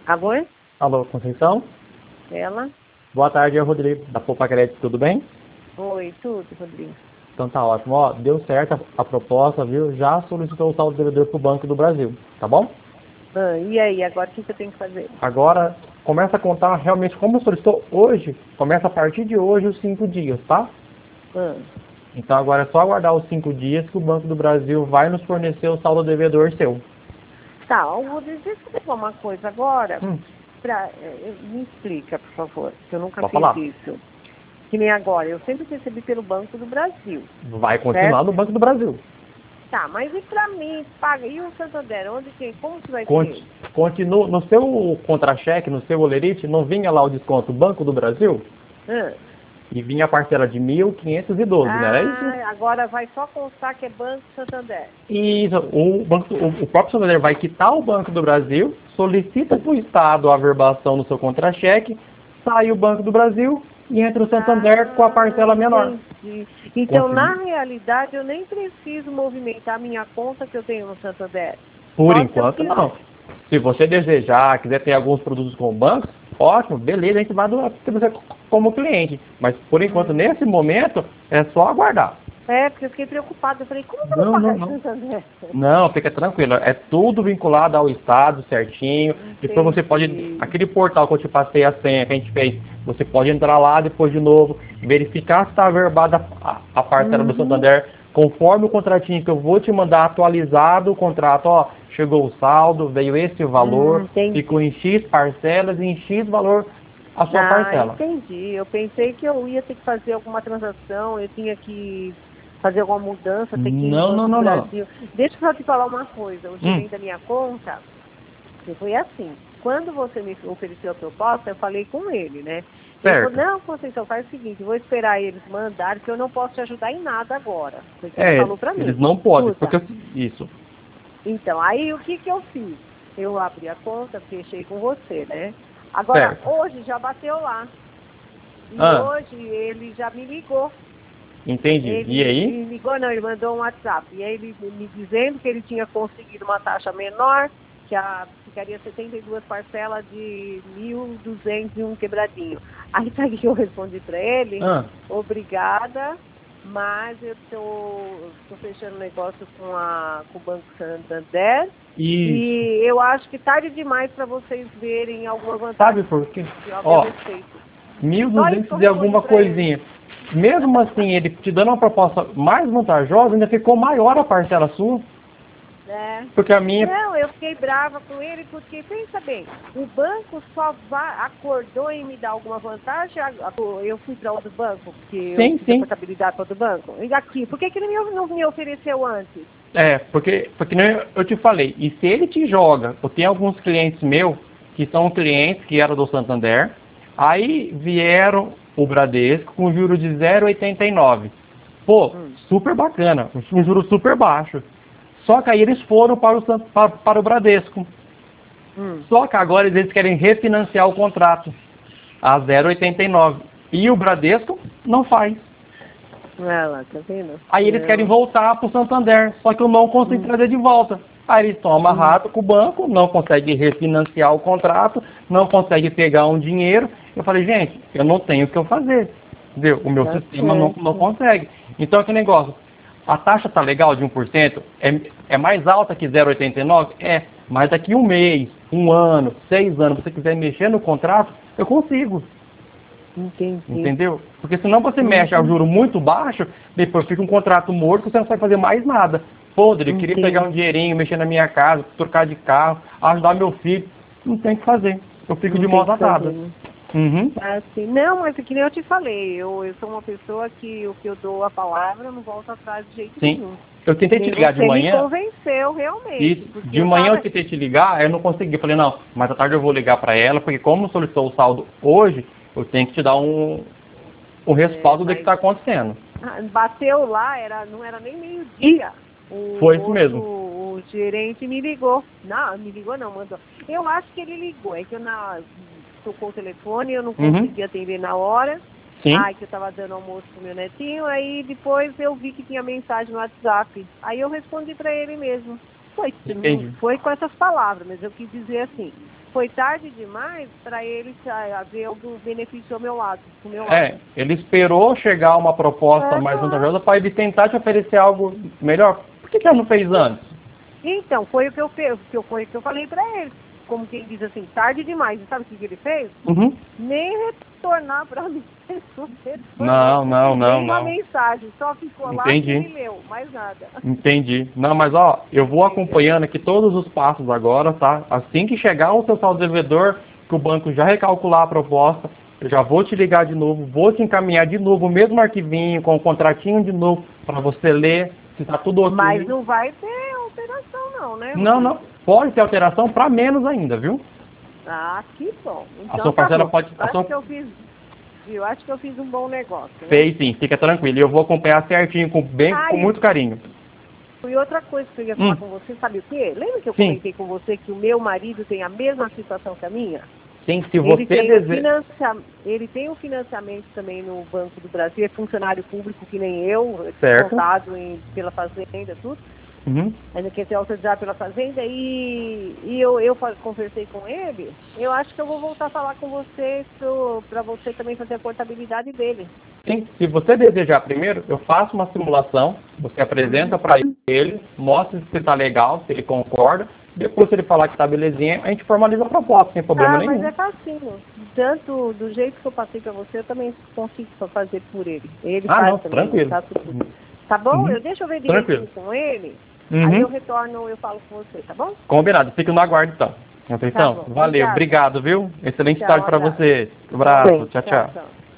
Alô? Alô, Conceição? Ela? Boa tarde, é o Rodrigo, da Poupa Crédito, tudo bem? Oi, tudo, Rodrigo. Então tá ótimo. Ó, deu certo a proposta, viu? Já solicitou o saldo devedor para o Banco do Brasil, tá bom? E aí, agora o que eu tenho que fazer? Agora, começa a contar realmente como solicitou hoje, começa a partir de hoje os 5 dias, tá? Ah, Então agora é só aguardar os 5 dias que o Banco do Brasil vai nos fornecer o saldo devedor seu. tá, Rodrigo, deixa eu te falar uma coisa agora. Hum, Me explica, por favor, que eu nunca pode fiz falar. isso. Que nem agora, eu sempre recebi pelo Banco do Brasil, Vai continuar certo? no Banco do Brasil. Tá, mas e pra mim, paga? E o Santander, como que vai ser? Continua no seu contra-cheque, no seu olerite, não vinha lá o desconto Banco do Brasil? Ah, E vinha a parcela de 1.512, não era isso? agora vai só constar que é Banco Santander. Isso, o próprio Santander vai quitar o Banco do Brasil, solicita para o Estado a averbação no seu contra-cheque, sai o Banco do Brasil e entra o Santander com a parcela menor. Entendi. Então, Consegui. na realidade, eu nem preciso movimentar minha conta que eu tenho no Santander. Por Só se eu enquanto, quiser. não. Se você desejar, quiser ter alguns produtos com o banco, ótimo, beleza, a gente vai doar para você como cliente. Mas, por enquanto, nesse momento, é só aguardar. Porque eu fiquei preocupada. Eu falei, como que eu vou Não, não, pagar esse não. Santander? Não, fica tranquilo. É tudo vinculado ao Estado certinho. Depois você pode. Aquele portal que eu te passei a senha que a gente fez, você pode entrar lá depois de novo, verificar se está averbada a parcela do Santander, conforme o contratinho que eu vou te mandar atualizado o contrato, ó, chegou o saldo, veio esse valor, Entendi. ficou em X parcelas e em X valor a sua parcela. Entendi. Eu pensei que eu ia ter que fazer alguma transação, eu tinha que fazer alguma mudança, ter que ir no Não, Banco não, do não, não. Brasil. Deixa eu só te falar uma coisa. O gerente da minha conta, que foi assim. Quando você me ofereceu a proposta, eu falei com ele, né? Ele Certo. falou, não, Conceição, faz o seguinte, eu vou esperar eles mandarem, que eu não posso te ajudar em nada agora. Foi o que ele falou pra mim. Eles não podem, Escuta. porque isso. Então, aí o que eu fiz? Eu abri a conta, fechei com você, né? Agora, Certo. hoje já bateu lá. E Ah, hoje ele já me ligou. entendi. E Ele aí? me ligou, não, ele mandou um WhatsApp. E aí ele me dizendo que ele tinha conseguido uma taxa menor, que ficaria 72 parcelas de 1.200 e um quebradinho. Aí sabe o que eu respondi para ele? Ah. Obrigada, mas eu tô fechando negócio com o Banco Santander. Isso. E eu acho que tarde demais para vocês verem alguma vantagem. Sabe por quê? De algo Ó, a respeito. Só isso que 1.200 eu e alguma respondi pra ele. coisinha. Mesmo assim, ele te dando uma proposta mais vantajosa, ainda ficou maior a parcela sua. Porque a minha... Não, eu fiquei brava com ele porque, pensa bem, o banco só acordou em me dar alguma vantagem, eu fui para outro banco, porque eu fiz a Sim. portabilidade para outro banco. E aqui, por que ele não me ofereceu antes? Porque nem eu te falei, e se ele te joga, eu tenho alguns clientes meus, que são clientes que eram do Santander, aí vieram o Bradesco com juro de 0,89. Pô, super bacana, um juro super baixo. Só que aí eles foram para o Bradesco. Só que agora eles querem refinanciar o contrato a 0,89. E o Bradesco não faz. Ela, tá vendo? Aí eles querem voltar para o Santander, só que eu não consigo trazer de volta. Aí eles estão amarrados com o banco, não conseguem refinanciar o contrato, não conseguem pegar um dinheiro. Eu falei, gente, eu não tenho o que eu fazer. Entendeu? O meu sistema não consegue. Então, aquele negócio, a taxa está legal de 1%, é mais alta que 0,89? Mas daqui um mês, um ano, 6 anos, se você quiser mexer no contrato, eu consigo. Entendi. Entendeu? Porque senão você mexe a juro muito baixo, depois fica um contrato morto, você não vai fazer mais nada. Pô, eu queria pegar um dinheirinho, mexer na minha casa, trocar de carro, ajudar meu filho. Não tem o que fazer. Eu fico de mãos atadas. Assim, não, mas que nem eu te falei, eu sou uma pessoa que o que eu dou a palavra, eu não volto atrás de jeito nenhum. Eu tentei te ligar de manhã. Você me convenceu realmente. De manhã eu tentei te ligar, eu não consegui. Eu falei, não, mas à tarde eu vou ligar para ela, porque como solicitou o saldo hoje, eu tenho que te dar um respaldo do que está acontecendo. Bateu lá, não era nem meio-dia. Foi isso mesmo. O gerente me ligou. Não, me ligou não, mandou. Eu acho que ele ligou, é que eu tocou o telefone, eu não consegui atender na hora. Sim. Ai, que eu tava dando almoço pro meu netinho, aí depois eu vi que tinha mensagem no WhatsApp. Aí eu respondi para ele mesmo. Foi com essas palavras, mas eu quis dizer assim, foi tarde demais para ele ver o benefício ao meu lado. Do meu lado. Ele esperou chegar uma proposta mais vantajosa para ele tentar te oferecer algo melhor. Por que ela não fez antes? Então, foi o que eu falei para ele. Como quem diz assim, tarde demais. E sabe o que ele fez? Uhum. Nem retornar para mim. Não. Uma mensagem, só ficou lá e ele leu, mais nada. Entendi. Não, mas ó, eu vou acompanhando aqui todos os passos agora, tá? Assim que chegar o seu saldo devedor, que o banco já recalcular a proposta, eu já vou te ligar de novo, vou te encaminhar de novo o mesmo arquivinho, com o contratinho de novo, para você ler, se tá tudo ok. Mas não vai ter alteração não, né? Não. Pode ter alteração para menos ainda, viu? Ah, que bom. Então, a sua parcela pode... Eu acho que eu fiz um bom negócio. Né? Fez sim, fica tranquilo. E eu vou acompanhar certinho, com muito carinho. E outra coisa que eu ia falar com você, sabe o quê? Lembra que eu comentei com você que o meu marido tem a mesma situação que a minha? Sim, se você deseja... Ele tem um financiamento também no Banco do Brasil, é funcionário público que nem eu, contado pela Fazenda, tudo. Uhum. Ainda quer ser autorizado pela Fazenda e eu conversei com ele. Eu acho que eu vou voltar a falar com você para você também fazer a portabilidade dele. Sim, se você desejar primeiro, eu faço uma simulação, você apresenta para ele, mostra se está legal, se ele concorda. Depois, se ele falar que está belezinha, a gente formaliza a proposta, sem problema nenhum. Mas é facinho. Tanto do jeito que eu passei para você, eu também consigo fazer por ele. Ele faz também, tranquilo. Tá bom? Deixa eu ver direitinho com ele. Aí eu retorno, eu falo com você, tá bom? Combinado, fico no aguardo então. Atenção, valeu, obrigado, viu? Excelente tarde para você. Um abraço, tchau.